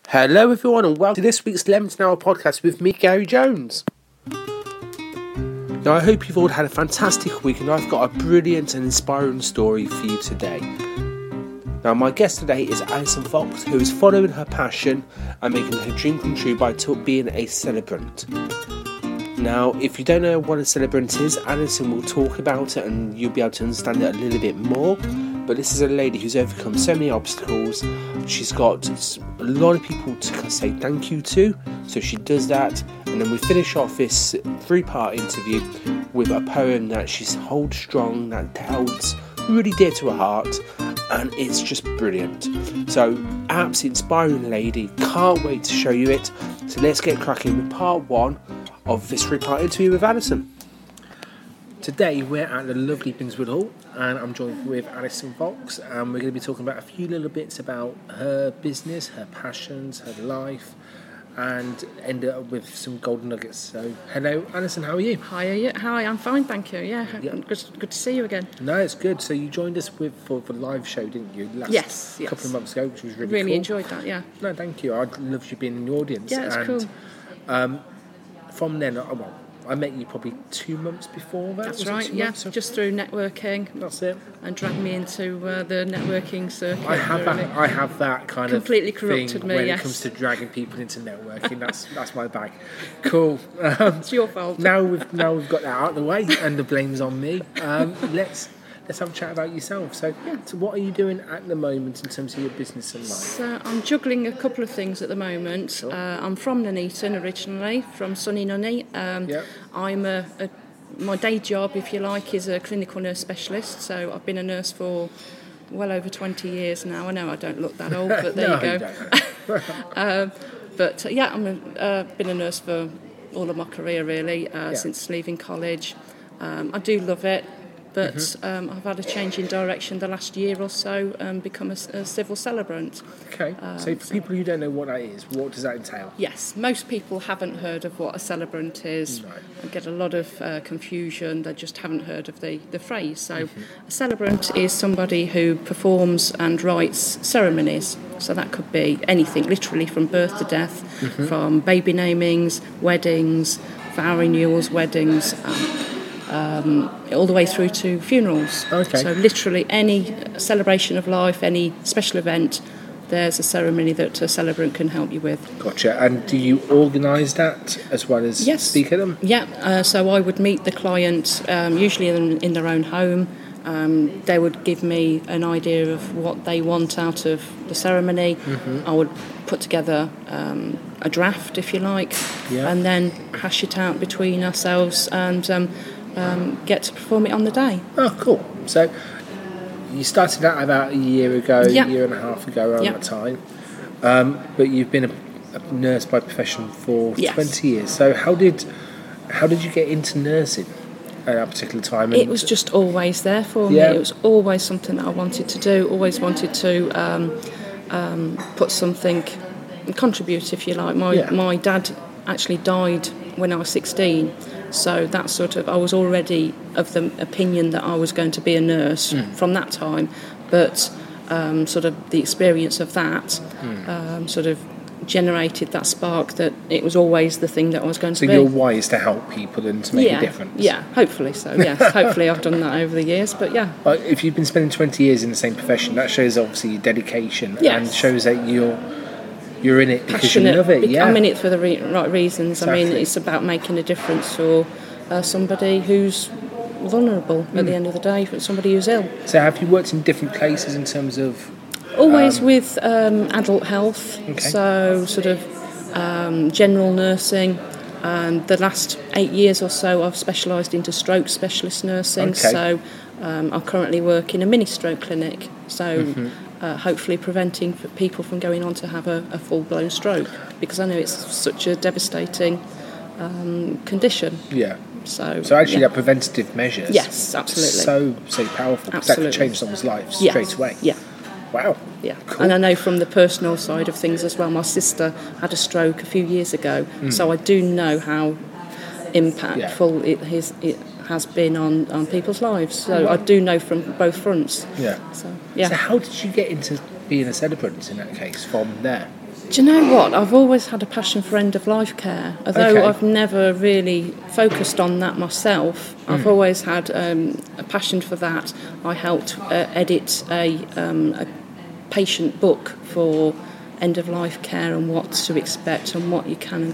Hello everyone and welcome to this week's Lemons Hour podcast with me, Gary Jones. Now I hope you've all had a fantastic week and I've got a brilliant and inspiring story for you today. Now my guest today is Alison Fox, who is following her passion and making her dream come true by being a celebrant. Now if you don't know what a celebrant is, Alison will talk about it and you'll be able to understand it a little bit more. But this is a lady who's overcome so many obstacles. She's got a lot of people to say thank you to, so she does that. And then we finish off this 3-part interview with a poem that she holds strong, that holds really dear to her heart, and it's just brilliant. So, absolutely inspiring lady. Can't wait to show you it. So let's get cracking with part 1 of this 3-part interview with Alison. Today we're at the lovely Binswood Hall and I'm joined with Alison Fox and we're going to be talking about a few little bits about her business, her passions, her life, and end up with some golden nuggets. So hello Alison, how are you? Hi, I'm fine, thank you. Yeah. Good to see you again. No, it's good. So you joined us for the live show, didn't you? Yes. Couple of months ago, which was really Really cool. enjoyed that, yeah. No, thank you. I loved you being in the audience. Yeah, it's cool. From then, I met you probably 2 months before that. That's was it right, 2 yeah. months? Just through networking. That's it. And dragged me into the networking circuit. I have that kind Completely of corrupted thing me, when yes. it comes to dragging people into networking. That's my bag. Cool. It's your fault. Now we've got that out of the way, and the blame's on me. Let's have a chat about yourself. So what are you doing at the moment in terms of your business and life? So I'm juggling a couple of things at the moment. Sure. I'm from Nuneaton originally, from sunny Nunny. I'm my day job, if you like, is a clinical nurse specialist. So I've been a nurse for well over 20 years now. I know I don't look that old, but there No, you you go. I've been a nurse for all of my career really, since leaving college. I do love it. But I've had a change in direction the last year or so and become a civil celebrant. Okay, so for people who don't know what that is, what does that entail? Yes, most people haven't heard of what a celebrant is. No. I get a lot of confusion, they just haven't heard of the phrase. So a celebrant is somebody who performs and writes ceremonies. So that could be anything, literally from birth to death, from baby namings, weddings, vow renewals, weddings, all the way through to funerals. Okay. So literally any celebration of life, any special event, there's a ceremony that a celebrant can help you with. Gotcha. And do you organise that as well as speak at them? Yeah. So I would meet the client usually in their own home. They would give me an idea of what they want out of the ceremony. I would put together a draft, if you like, and then hash it out between ourselves and get to perform it on the day. Oh, cool. So you started out about a year ago, year and a half ago around that time. But you've been a nurse by profession for 20 years. So how did you get into nursing at that particular time? It was just always there for me. It was always something that I wanted to do, always wanted to put something, contribute, if you like. My dad actually died when I was 16. So that I was already of the opinion that I was going to be a nurse from that time, but the experience of that generated that spark that it was always the thing that I was going to be. So your why is to help people and to make a difference? Yeah, hopefully so, yes. Hopefully I've done that over the years, but yeah. But if you've been spending 20 years in the same profession, that shows obviously your dedication and shows that you're in it because you love it. I'm in it for the right reasons. Exactly. I mean, it's about making a difference for somebody who's vulnerable at the end of the day, for somebody who's ill. So have you worked in different places in terms of... Always with adult health, so general nursing. The last 8 years or so I've specialised into stroke specialist nursing, so I currently work in a mini stroke clinic, so hopefully preventing people from going on to have a full-blown stroke, because I know it's such a devastating condition. Yeah. So actually that preventative measures, yes, absolutely, so powerful, because absolutely. that could change someone's life straight away. Yeah. Wow. Yeah. Cool. And I know from the personal side of things as well, my sister had a stroke a few years ago, so I do know how impactful it has been on people's lives. So I do know from both fronts. Yeah. So how did you get into being a celebrant in that case from there? Do you know what? I've always had a passion for end-of-life care. Although I've never really focused on that myself, I've always had a passion for that. I helped edit a patient book for end-of-life care and what to expect and what you can and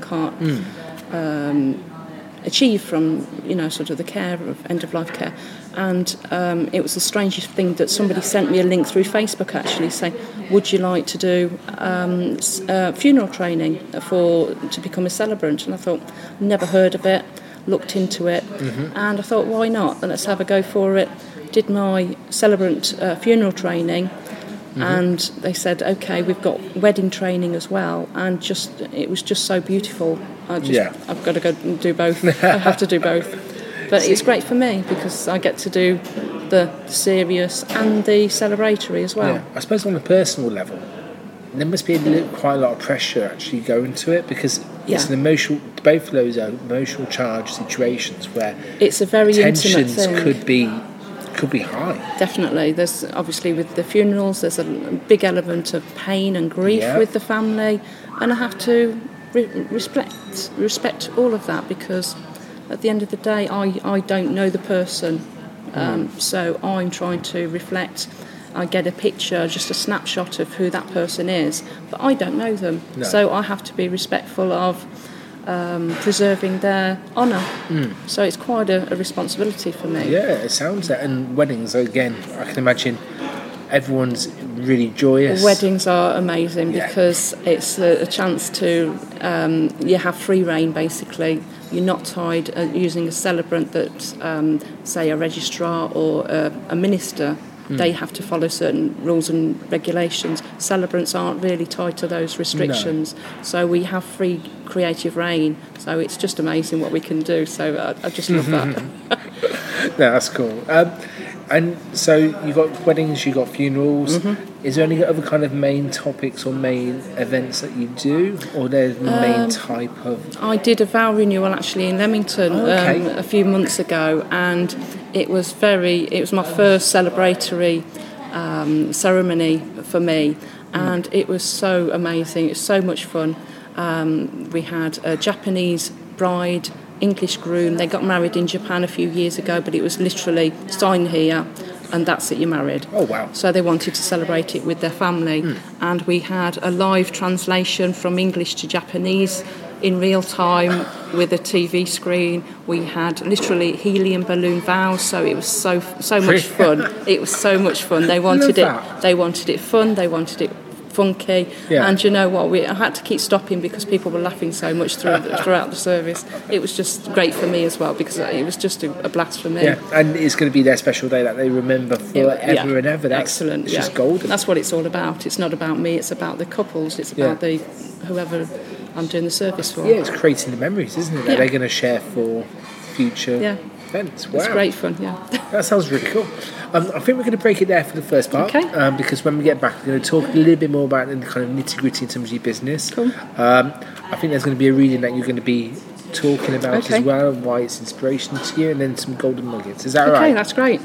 can't achieve from, sort of the care of end-of-life care. And it was the strangest thing that somebody sent me a link through Facebook actually saying, would you like to do funeral training to become a celebrant? And I thought, never heard of it, looked into it, and I thought, why not? Let's have a go for it. Did my celebrant funeral training, and they said, okay, we've got wedding training as well, and it was just so beautiful. I've got to go and do both. I have to do both. But it's great for me because I get to do the serious and the celebratory as well. Yeah. I suppose on a personal level, there must be quite a lot of pressure actually going to it because it's an emotional. Both of those are emotional charged situations where it's a very intimate tensions thing. could be high. Definitely. There's obviously with the funerals, there's a big element of pain and grief with the family, and I have to respect all of that because at the end of the day, I don't know the person, so I'm trying to reflect. I get a picture, just a snapshot of who that person is, but I don't know them. No. So I have to be respectful of preserving their honour. So it's quite a responsibility for me. Yeah, it sounds that. And weddings, again, I can imagine everyone's really joyous. Weddings are amazing because it's a chance to, you have free reign basically. You're not tied using a celebrant that, say, a registrar or a minister. They have to follow certain rules and regulations. Celebrants aren't really tied to those restrictions. No. So we have free creative reign. So it's just amazing what we can do. So I just love that. No, that's cool. And so you've got weddings, you've got funerals. Is there any other kind of main topics or main events that you do? Or there's the main type of... I did a vow renewal actually in Leamington a few months ago, and it was my first celebratory ceremony for me, and it was so amazing. It was so much fun. We had a Japanese bride, English groom. They got married in Japan a few years ago, but it was literally sign here and that's it, you're married. Oh, wow. So they wanted to celebrate it with their family. And we had a live translation from English to Japanese in real time with a TV screen. We had literally helium balloon vows, so it was so much fun. It was so much fun. They wanted it fun, they wanted it funky, and you know what, I had to keep stopping because people were laughing so much throughout the service. It was just great for me as well because it was just a blast for me. And it's going to be their special day that they remember forever and ever. That's excellent. It's just golden. That's what it's all about. It's not about me, it's about the couples, it's about the whoever I'm doing the service for. It's creating the memories, isn't it, that they're going to share for future events. Wow. It's great fun, That sounds really cool. I think we're going to break it there for the first part, because when we get back, we're going to talk a little bit more about the kind of nitty-gritty in terms of your business. Cool. I think there's going to be a reading that you're going to be talking about as well, and why it's inspirational to you, and then some golden nuggets. Is that right? Okay, that's great.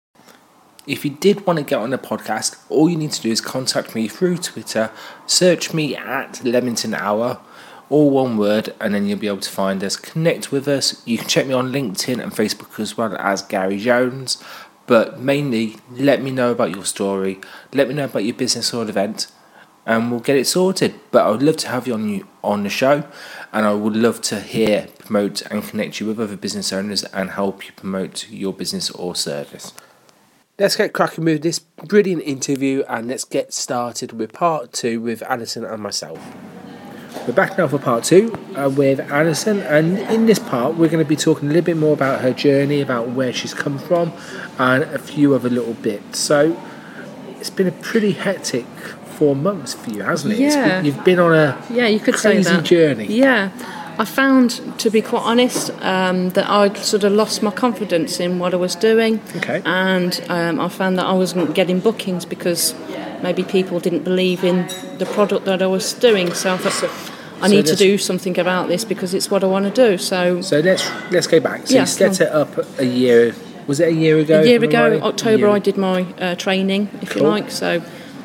If you did want to get on the podcast, all you need to do is contact me through Twitter, search me at Leamington Hour, all one word, and then you'll be able to find us. Connect with us. You can check me on LinkedIn and Facebook as well as Gary Jones. But mainly, let me know about your story, let me know about your business or event, and we'll get it sorted. But I would love to have you on the show, and I would love to promote and connect you with other business owners and help you promote your business or service. Let's get cracking with this brilliant interview, and let's get started with part 2 with Alison and myself. We're back now for part 2 with Alison, and in this part we're going to be talking a little bit more about her journey, about where she's come from, and a few other little bits. So it's been a pretty hectic 4 months for you, hasn't it? Yeah. You've been on a you could crazy say that. Journey. Yeah. I found, to be quite honest, that I'd sort of lost my confidence in what I was doing. Okay. And I found that I wasn't getting bookings because maybe people didn't believe in the product that I was doing. So I thought, I need to do something about this because it's what I want to do. So let's go back. So you set it up a year. Was it a year ago? A year ago, October, I did my training, if you like. So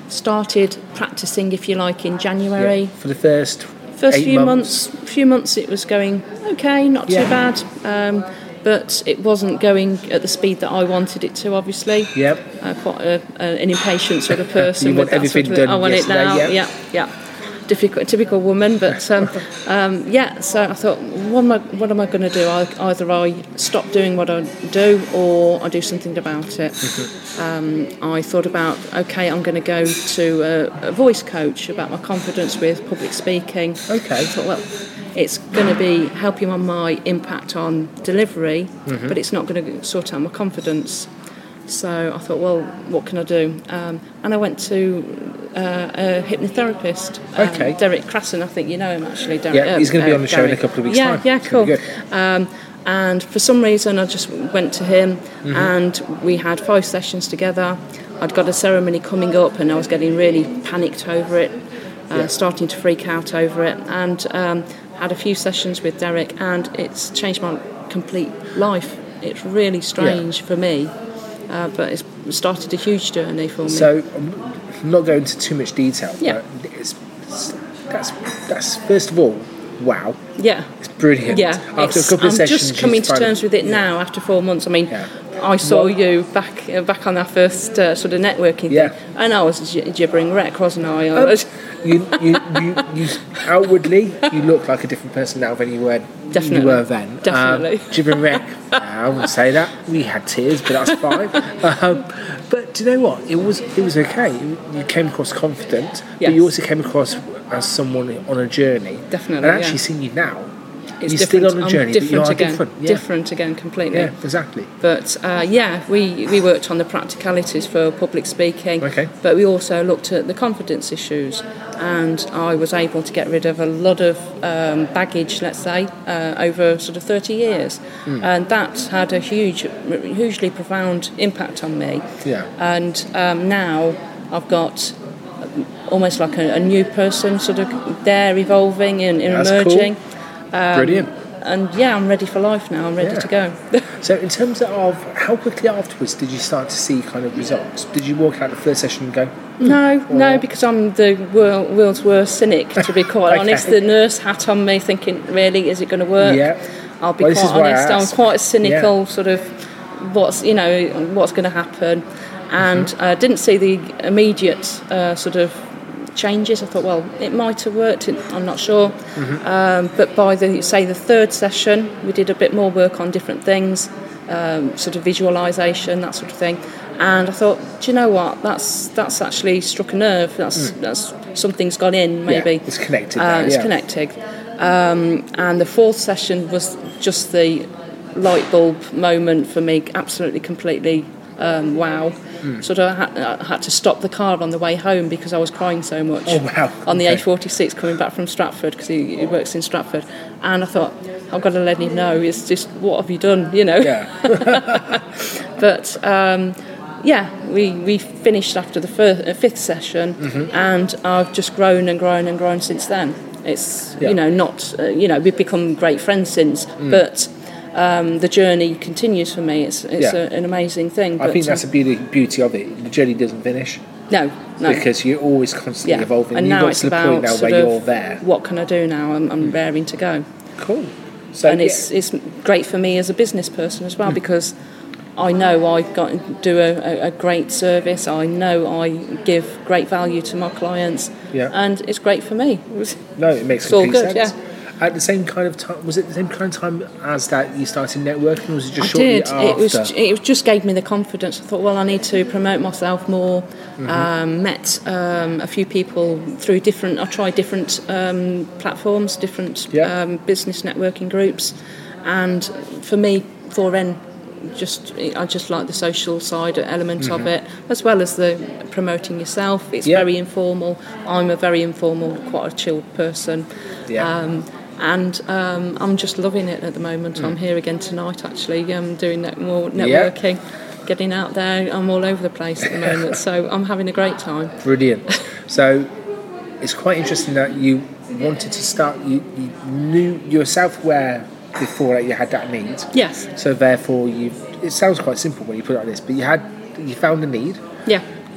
started practicing, if you like, in January. Yeah. For the first few months it was going okay, not too bad, but it wasn't going at the speed that I wanted it to, obviously. Yep. Quite an impatient sort of person. You want everything done. I want it now. Yeah. Typical woman, but so I thought, what am I going to do? Either I stop doing what I do, or I do something about it. I thought about, okay, I'm going to go to a voice coach about my confidence with public speaking. Okay. I thought, well, it's going to be helping on my impact on delivery, but it's not going to sort out my confidence. So I thought, well, what can I do? And I went to a hypnotherapist, Derek Crasson. I think you know him, actually. Derek, yeah, he's going to be on the show in a couple of weeks' time. Yeah, cool. And for some reason, I just went to him, and we had 5 sessions together. I'd got a ceremony coming up, and I was getting really panicked over it, starting to freak out over it, and had a few sessions with Derek, and it's changed my complete life. It's really strange for me. But it's started a huge journey for me. So, I'm not going into too much detail, but that's first of all, wow. Yeah. It's brilliant. Yeah. After a couple of sessions, I'm just coming to terms with it now after 4 months. I mean, I saw you back on our first sort of networking thing, and I was gibbering wreck, wasn't I? You outwardly, you look like a different person now than you were then. Definitely. Gibbering wreck. I wouldn't say that. We had tears, but that's fine. But do you know what? It was okay. You came across confident, but you also came across as someone on a journey. Definitely. And actually seeing you now, it's you're different. still on a journey, but you are again. different. Yeah. Different again, completely. Yeah, exactly. But we worked on the practicalities for public speaking. Okay. But we also looked at the confidence issues, and I was able to get rid of a lot of baggage, let's say, over sort of 30 years, and that had a hugely profound impact on me. Yeah. And now I've got almost like a new person, sort of there, evolving and emerging. Cool. Brilliant. And I'm ready for life now. I'm ready to go. So in terms of how quickly afterwards did you start to see kind of results? Did you walk out the first session and go? No, because I'm the world's worst cynic, to be quite honest. The nurse hat on me, thinking, really, is it going to work? Yeah. I'll be quite honest. I'm quite a cynical sort of what's going to happen, and didn't see the immediate sort of changes. I thought, well, it might have worked, I'm not sure, but by the third session we did a bit more work on different things, sort of visualisation, that sort of thing, and I thought, do you know what, that's actually struck a nerve. That's something's gone in, maybe. It's connected it's connected, and the fourth session was just the light bulb moment for me. Absolutely, completely wow. Sort of I had to stop the car on the way home because I was crying so much. Oh, wow. On the A46 coming back from Stratford, because he works in Stratford, and I thought, I've got to let him know. It's just, what have you done? But we finished after the fifth session, and I've just grown and grown and grown since then. It's we've become great friends since, but the journey continues for me. It's an amazing thing. I think that's the beauty of it. The journey doesn't finish. No. Because you're always constantly evolving. And you've now got it's to the about point now where you're there. What can I do now? I'm raring to go. Cool. So, and it's great for me as a business person as well, because I know I do a great service. I know I give great value to my clients, and it's great for me. It makes complete sense. Yeah. At the same kind of time, was it the same kind of time as that you started networking, or was it just shortly after? It just gave me the confidence. I thought, well, I need to promote myself more. Met a few people through I tried different platforms, different business networking groups, and for me, 4N, I just like the social side element of it, as well as the promoting yourself. It's very informal. I'm a very informal, quite a chilled person. And I'm just loving it at the moment. I'm here again tonight, actually, doing more networking, getting out there. I'm all over the place at the moment, so I'm having a great time. Brilliant. So it's quite interesting that you wanted to start, you knew you were self-aware before that you had that need. Yes. So therefore, it sounds quite simple when you put it like this, but you found the need. Yeah.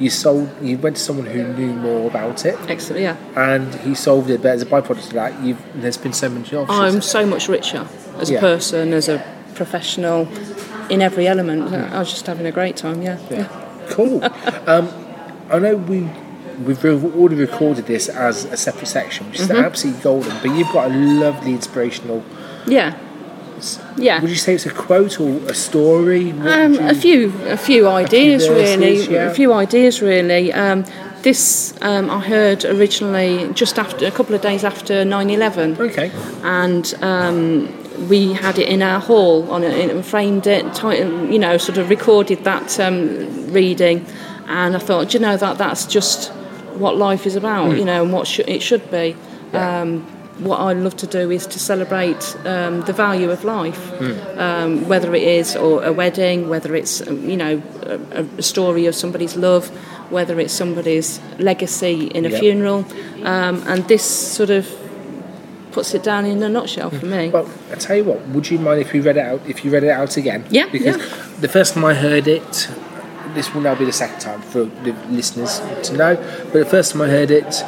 You went to someone who knew more about it. Excellent, yeah. And he solved it, but as a byproduct of that, there's been so many options. I'm so much richer as a person, as a professional, in every element. I was just having a great time, yeah. Cool. I know we've already recorded this as a separate section, which is absolutely golden, but you've got a lovely inspirational... Yeah. Would you say it's a quote or a story? A few ideas, really. A few ideas, really. This I heard originally just after, a couple of days after 9/11. Okay. And we had it in our hall and framed it, sort of recorded that reading. And I thought, that's just what life is about, and what it should be. Yeah. What I love to do is to celebrate the value of life, whether it is a wedding, whether it's a story of somebody's love, whether it's somebody's legacy in a funeral, and this sort of puts it down in a nutshell for me. Well, I tell you what, would you mind if you read it out again? Yeah. Because the first time I heard it, this will now be the second time for the listeners to know, but the first time I heard it,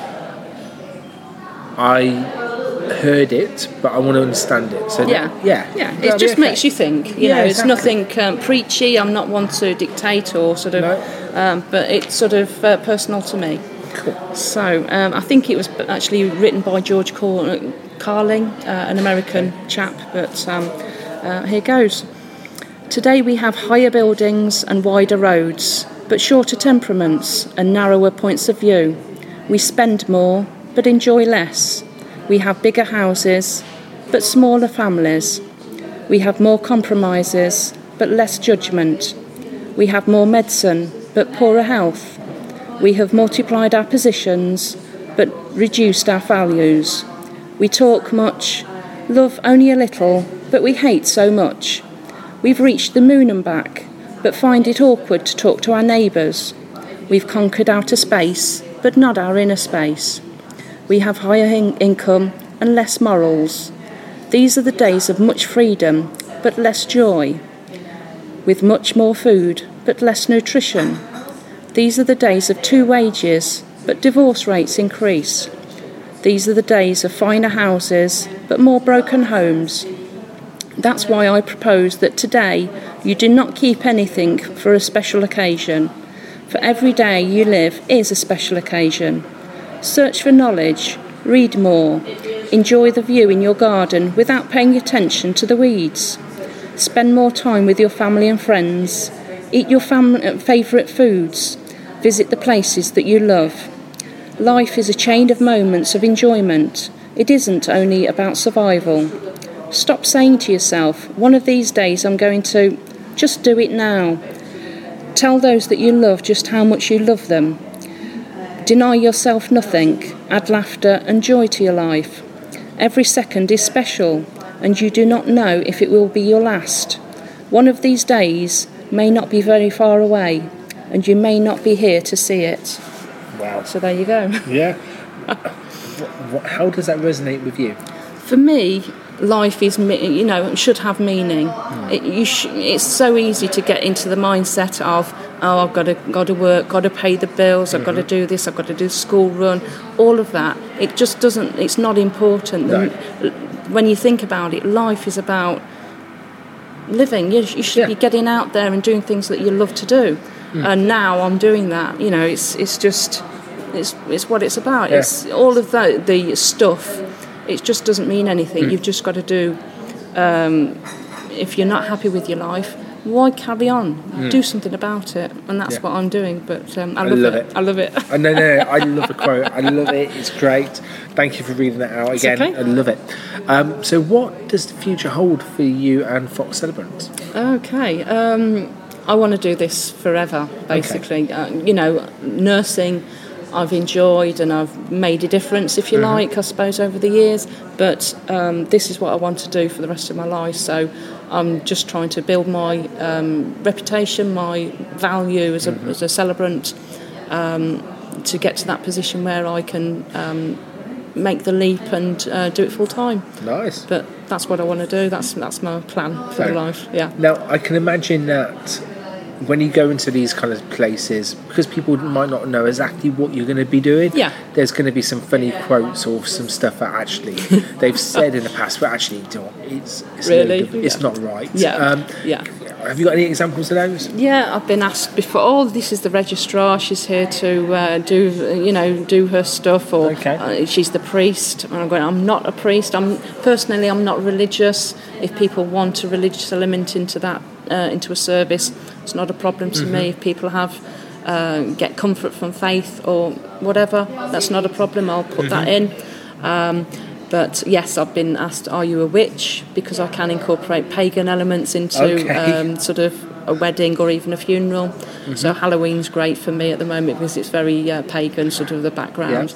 I heard it, but I want to understand it. So it just makes you think. It's nothing preachy. I'm not one to dictate or sort of, but it's sort of personal to me. Cool. So I think it was actually written by George Carling, an American chap. But here goes. Today we have higher buildings and wider roads, but shorter temperaments and narrower points of view. We spend more, but enjoy less. We have bigger houses, but smaller families. We have more compromises, but less judgment. We have more medicine, but poorer health. We have multiplied our positions, but reduced our values. We talk much, love only a little, but we hate so much. We've reached the moon and back, but find it awkward to talk to our neighbours. We've conquered outer space, but not our inner space. We have higher income and less morals. These are the days of much freedom, but less joy. With much more food, but less nutrition. These are the days of 2 wages, but divorce rates increase. These are the days of finer houses, but more broken homes. That's why I propose that today you do not keep anything for a special occasion. For every day you live is a special occasion. Search for knowledge, read more, enjoy the view in your garden without paying attention to the weeds. Spend more time with your family and friends, eat your favourite foods, visit the places that you love. Life is a chain of moments of enjoyment. It isn't only about survival. Stop saying to yourself, one of these days I'm going to just do it now. Tell those that you love just how much you love them. Deny yourself nothing, add laughter and joy to your life. Every second is special, and you do not know if it will be your last. One of these days may not be very far away, and you may not be here to see it. Wow. So there you go. Yeah. How does that resonate with you? For me, life is, should have meaning. It's so easy to get into the mindset of, I've got to work, got to pay the bills, I've got to do this, I've got to do the school run, all of that. It just doesn't, it's not important. No. When you think about it, life is about living. You should be getting out there and doing things that you love to do. And now I'm doing that. It's just, it's what it's about. Yeah. It's all of the stuff. It just doesn't mean anything. You've just got to do, if you're not happy with your life, why carry on? Do something about it. And that's what I'm doing. But I love it. I love it. No, I love the quote. I love it. It's great. Thank you for reading that out again. Okay. I love it. So what does the future hold for you and Fox Celebrant? Okay. I want to do this forever, basically. Okay. Nursing, I've enjoyed and I've made a difference, if you like, I suppose, over the years. But this is what I want to do for the rest of my life. So I'm just trying to build my reputation, my value as a celebrant, to get to that position where I can make the leap and do it full time. Nice. But that's what I want to do. That's my plan for life. Yeah. Now I can imagine that when you go into these kind of places, because people might not know exactly what you're going to be doing, there's going to be some funny quotes or some stuff that actually they've said in the past, but actually it's really it's not right. Have you got any examples of those? Yeah, I've been asked before. Oh, this is the registrar. She's here to do her stuff, or she's the priest. And I'm going, I'm not a priest. I'm not religious. If people want a religious element into that, into a service, it's not a problem to me. If people get comfort from faith or whatever, that's not a problem. I'll put that in. But yes, I've been asked, are you a witch? Because I can incorporate pagan elements into sort of a wedding or even a funeral. So Halloween's great for me at the moment because it's very pagan, sort of the background.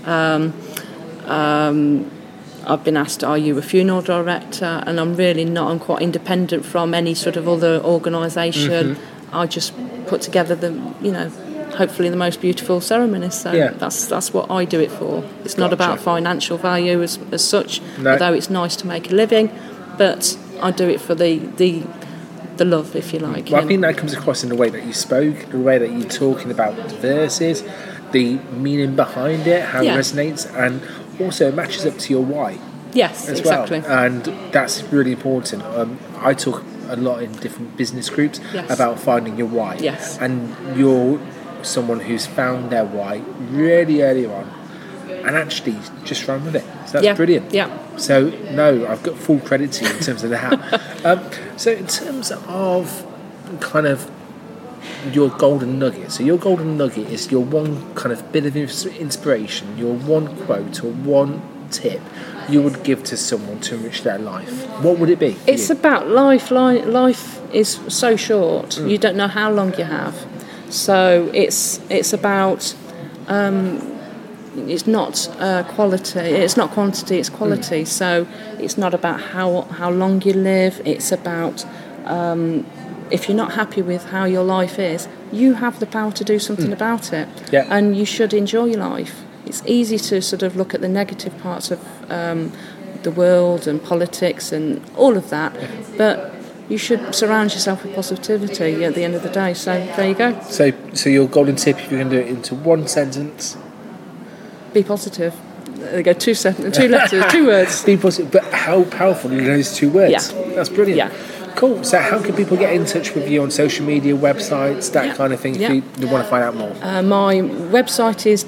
I've been asked, are you a funeral director? And I'm really not. I'm quite independent from any sort of other organisation. I just put together hopefully the most beautiful ceremonies. So that's what I do it for. It's not about financial value as such, although it's nice to make a living, but I do it for the love, if you like. Well, I think that comes across in the way that you spoke, the way that you're talking about the verses, the meaning behind it, how it resonates, and also it matches up to your why. Yes, as exactly. Well. And that's really important. I talk a lot in different business groups about finding your why. Yes. And you're someone who's found their why really early on and actually just run with it. So that's brilliant. Yeah. So, no, I've got full credit to you in terms of that. So in terms of kind of your golden nugget, so your golden nugget is your one kind of bit of inspiration, your one quote or one tip you would give to someone to enrich their life. What would it be? It's about life. Life is so short. You don't know how long you have. So it's about it's not quality. It's not quantity. It's quality. So it's not about how long you live. It's about if you're not happy with how your life is, you have the power to do something about it. Yeah. And you should enjoy your life. It's easy to sort of look at the negative parts of the world and politics and all of that, but you should surround yourself with positivity at the end of the day. So there you go. So your golden tip, if you're going to do it into one sentence, be positive. There you go. Two letters, 2 words. Be positive. But how powerful are those 2 words? Yeah. That's brilliant. Yeah. Cool. So how can people get in touch with you on social media, websites, that kind of thing, if you want to find out more? My website is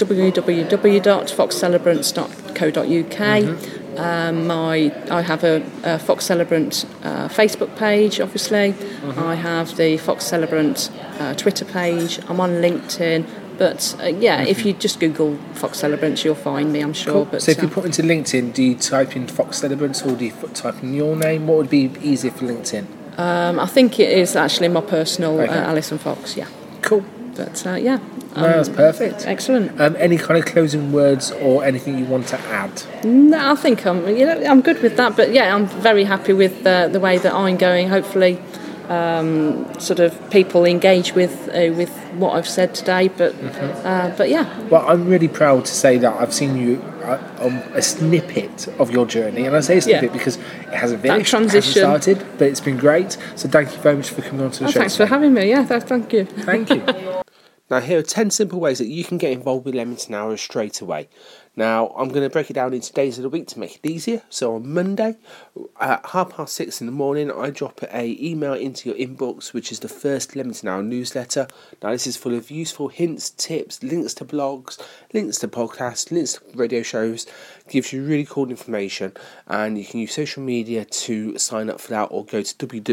www.foxcelebrants.co.uk. I have a Fox Celebrant Facebook page, obviously. I have the Fox Celebrant Twitter page. I'm on LinkedIn. But if you just Google Fox Celebrants, you'll find me, I'm sure. Cool. But, so if you put into LinkedIn, do you type in Fox Celebrants or do you type in your name? What would be easier for LinkedIn? I think it is actually my personal Alison Fox, Cool. But that's perfect. Excellent. Any kind of closing words or anything you want to add? No, I think I'm good with that. But I'm very happy with the way that I'm going. Hopefully, sort of people engage with what I've said today. But Well, I'm really proud to say that I've seen you a snippet of your journey, and I say snippet because it hasn't finished, it hasn't started, but it's been great. So thank you very much for coming on to the show. Thanks for having me. Thank you. Thank you. Now, here are 10 simple ways that you can get involved with Leamington Hour straight away. Now, I'm going to break it down into days of the week to make it easier. So on Monday, at 6:30 in the morning, I drop an email into your inbox, which is the first Leamington Hour newsletter. Now, this is full of useful hints, tips, links to blogs, links to podcasts, links to radio shows. Gives you really cool information, and you can use social media to sign up for that, or go to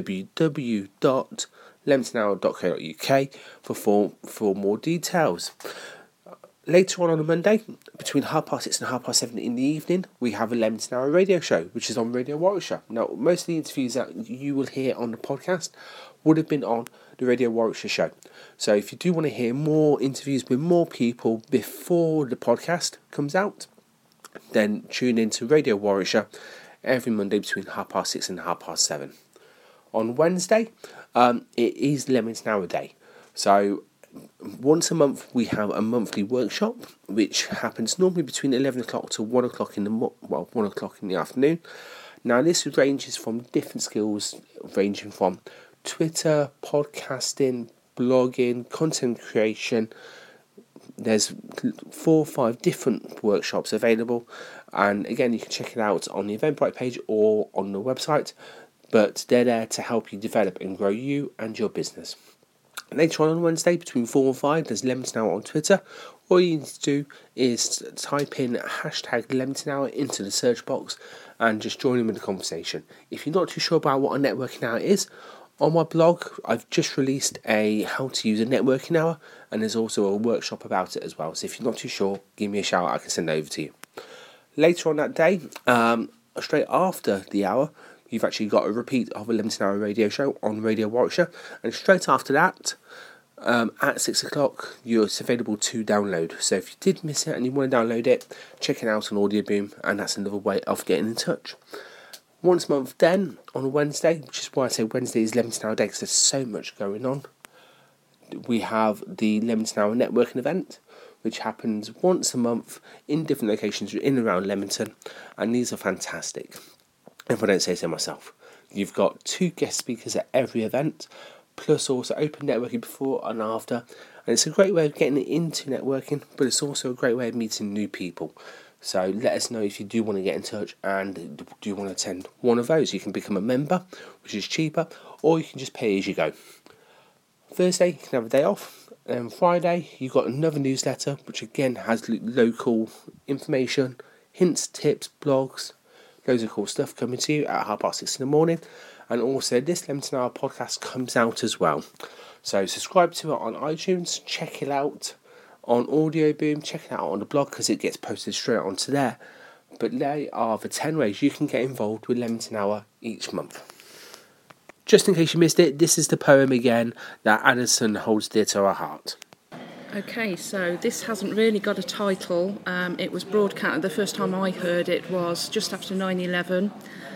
www.leamingtonhour.co.uk for more details. Later on a Monday, between 6:30 and 7:30 in the evening, we have a Leamington Hour radio show, which is on Radio Warwickshire. Now, most of the interviews that you will hear on the podcast would have been on the Radio Warwickshire show. So if you do want to hear more interviews with more people before the podcast comes out, then tune in to Radio Warwickshire every Monday between 6:30 and 7:30. On Wednesday, it is Leamington Hour Day. So once a month we have a monthly workshop, which happens normally between 11 o'clock to 1 o'clock in the 1 o'clock in the afternoon. Now, this ranges from different skills, ranging from Twitter, podcasting, blogging, content creation. There's 4 or 5 different workshops available, and again, you can check it out on the Eventbrite page or on the website, but they're there to help you develop and grow you and your business. Later on Wednesday between 4 and 5, there's Leamington Hour on Twitter. All you need to do is type in hashtag Leamington Hour into the search box and just join in with the conversation. If you're not too sure about what a networking hour is, on my blog I've just released a how to use a networking hour, and there's also a workshop about it as well. So if you're not too sure, give me a shout, I can send it over to you. Later on that day, straight after the hour, you've actually got a repeat of a Leamington Hour radio show on Radio Warwickshire, and straight after that, at 6 o'clock, it's available to download. So if you did miss it and you want to download it, check it out on Audioboom, and that's another way of getting in touch. Once a month then, on a Wednesday, which is why I say Wednesday is Leamington Hour Day, because there's so much going on, we have the Leamington Hour networking event, which happens once a month in different locations in and around Leamington, and these are fantastic, if I don't say so myself. You've got 2 guest speakers at every event, plus also open networking before and after, and it's a great way of getting into networking, but it's also a great way of meeting new people. So let us know if you do want to get in touch and do you want to attend one of those. You can become a member, which is cheaper, or you can just pay as you go. Thursday, you can have a day off, and Friday, you've got another newsletter, which again has local information, hints, tips, blogs, loads of cool stuff coming to you at 6:30 in the morning. And also, this Leamington Hour podcast comes out as well. So subscribe to it on iTunes, check it out on Audioboom, check it out on the blog because it gets posted straight onto there. But they are the 10 ways you can get involved with Leamington Hour each month. Just in case you missed it, this is the poem again that Alison holds dear to her heart. Okay, so this hasn't really got a title. It was broadcast, the first time I heard it was just after 9/11.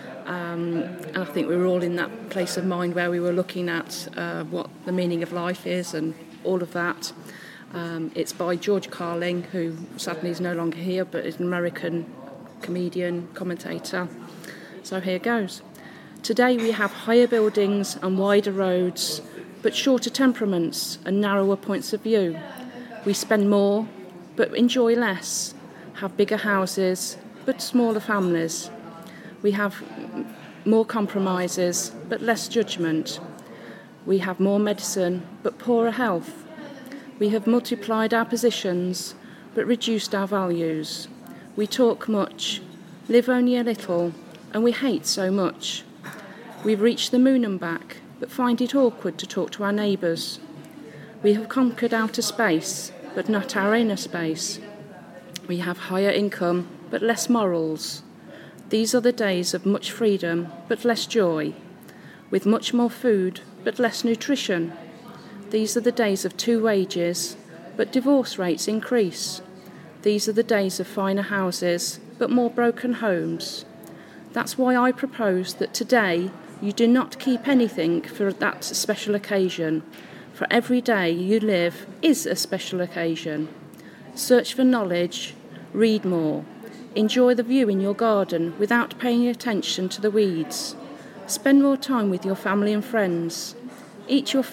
And I think we were all in that place of mind where we were looking at what the meaning of life is and all of that. It's by George Carling, who sadly is no longer here, but is an American comedian, commentator. So here goes. Today we have higher buildings and wider roads, but shorter temperaments and narrower points of view. We spend more, but enjoy less, have bigger houses, but smaller families. We have more compromises, but less judgment. We have more medicine, but poorer health. We have multiplied our positions, but reduced our values. We talk much, live only a little, and we hate so much. We've reached the moon and back, but find it awkward to talk to our neighbours. We have conquered outer space, but not our inner space. We have higher income, but less morals. These are the days of much freedom, but less joy, with much more food, but less nutrition. These are the days of 2 wages, but divorce rates increase. These are the days of finer houses, but more broken homes. That's why I propose that today you do not keep anything for that special occasion, for every day you live is a special occasion. Search for knowledge, read more. Enjoy the view in your garden without paying attention to the weeds. Spend more time with your family and friends. Eat your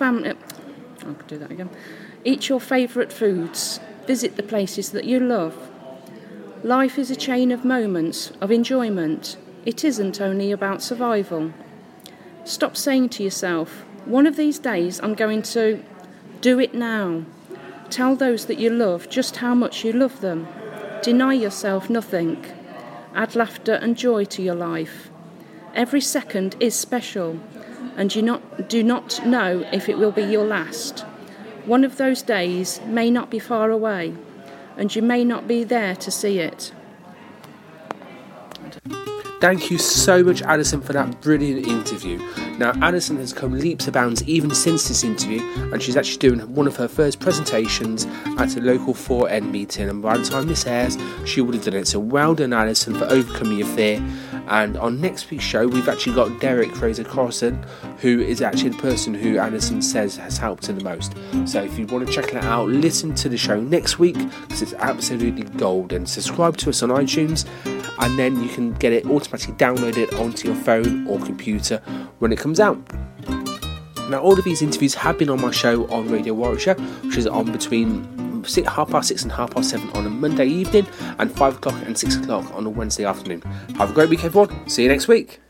favourite foods. Visit the places that you love. Life is a chain of moments of enjoyment. It isn't only about survival. Stop saying to yourself, one of these days I'm going to do it now. Tell those that you love just how much you love them. Deny yourself nothing. Add laughter and joy to your life. Every second is special, and you do not know if it will be your last. One of those days may not be far away, and you may not be there to see it. Thank you so much, Alison, for that brilliant interview. Now, Alison has come leaps and bounds even since this interview, and she's actually doing one of her first presentations at a local 4N meeting, and by the time this airs, she would have done it. So well done, Alison, for overcoming your fear. And on next week's show, we've actually got Derek Fraser-Carson, who is actually the person who Alison says has helped her the most. So if you want to check that out, listen to the show next week, because it's absolutely golden. Subscribe to us on iTunes, and then you can get it automatically downloaded onto your phone or computer when it comes out. Now, all of these interviews have been on my show on Radio Warwickshire, which is on between 6:30 and 7:30 on a Monday evening, and 5 o'clock and 6 o'clock on a Wednesday afternoon. Have a great week, everyone. See you next week.